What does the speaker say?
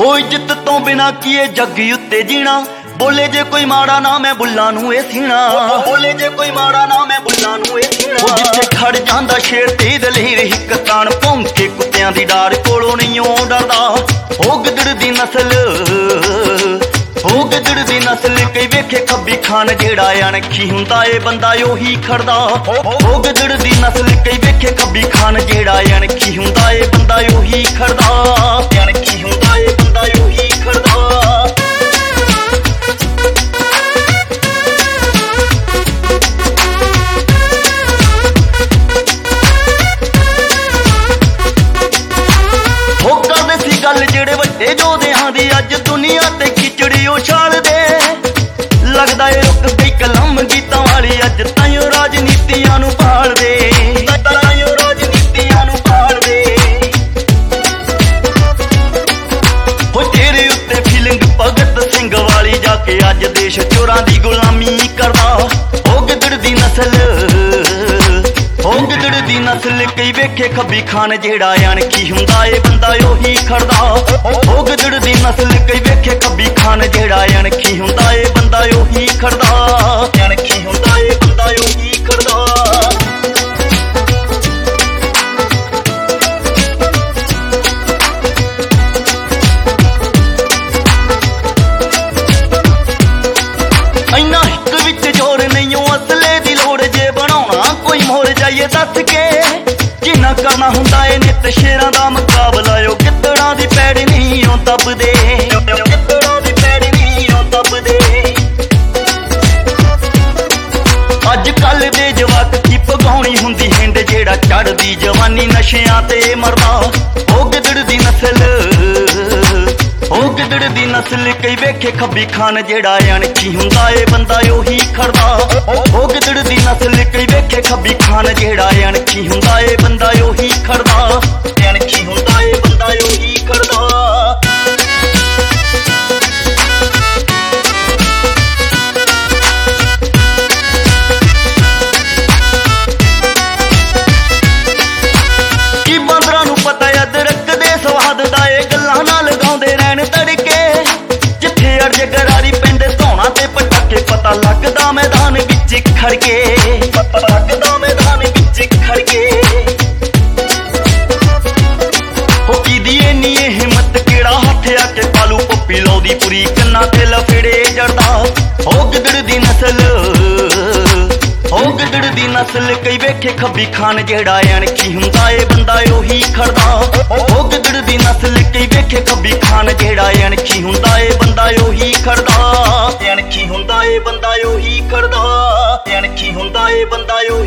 ओ इज्जत तो बिना किए जग उत्ते जीना। बोले जे कोई माड़ा ना मैं बुल्ला नूं ए सीना। बोले जे कोई माड़ा ना मैं बुल्ला नूं ए सीना। ओ जिथे खड़ जांदा शेर ते दलेर हिक तान भौंके कुत्तियां दी डार कोलों नहीं ओ डरदा। ओ गिदड़ दी नस्ल ओ गिदड़ दी नस्ल कई वेखे खब्बी खान जेड़ा अणखी हुंदा ए बंदा ओही खड़दा। ओ गिदड़ दी नस्ल कई वेखे खब्बी खान जेड़ा अणखी हुंदा ए बंदा ओही खड़दा। अणखी हुंदा ए बंदा ओही खड़दा। गल जेड़े वड्डे जोधियां दी अज दुनिया ते खिचड़ी उछाल दे। लगदा ए रुक गई कलम गीतां वाली अज ताईं राजनीतियां नूं भाल दे। ताईं राजनीतियां नूं भाल दे। हो तेरे उत्ते फीलिंग भगत सिंह वाली जाके अज देश चोरां दी गुलामी करदा। हो गिदड़ दी नस्ल ओ गिदड़ दी नस्ल कई वेखे खब्बी खान जेड़ा अणखी हुंदा ए बंदा ओही खड़दा। ओ गिदड़ दी नस्ल कई वेखे खब्बी खान जेड़ा अणखी हुंदा ए बंदा ओही खड़दा। अणखी हुंदा ए बंदा ओही खड़दा। इन्ना हिक विच जोर नहीं ओ असले दी लोड़ जे बनाउणा कोई मोर जाइए दस के। जिन्ना करना हुंदा ए नित शेरां दा मुकाबला ओ गिदड़ां दी पैड़ नहीं ओ दबदे। गिदड़ां दी पैड़ नहीं ओ दबदे। अज कल दे जवाक की भगाउणी हुंदी हिंड जेड़ा चढ़दी जवानी नशियां ते मरदा। ओ गिदड़ दी नस्ल ओ गिदड़ दी नस्ल कई वेखे खब्बी खान जेड़ा अणखी हुंदा ए बंदा ओही खड़दा। ओ गिदड़ दी नस्ल कई वेखे खब्बी खान जेड़ा अणखी हुंदा ए बंदा ओही खड़दा। अणखी हुंदा ए बंदा ओही खड़दा। की बांदरां नूं पता अदरक दे स्वाद दा ए गल्लां नाल गाउंदे रहण तड़के। जिथे अर्ज गरारी पिंड धौणा ते पटाके पता लगदा मैदान विच खड़के। पता लगदा मैदान विच खड़के। हो कीदी इन्नी हिम्मत केड़ा हथ आके पालू पप्पी लाउदी पूरी कन्ना ते लफेड़े जड़दा। हो गिदड़ दी नस्ल ओ गिदड़ दी नस्ल कई वेखे खब्बी खान जेड़ा अणखी हुंदा ए बंदा ओही खड़दा। ओ गिदड़ दी नस्ल कई वेखे खब्बी खान जेड़ा अणखी हुंदा ए बंदा ओही खड़दा। अणखी हुंदा ए बंदा ओही खड़दा। अणखी हुंदा ए बंदा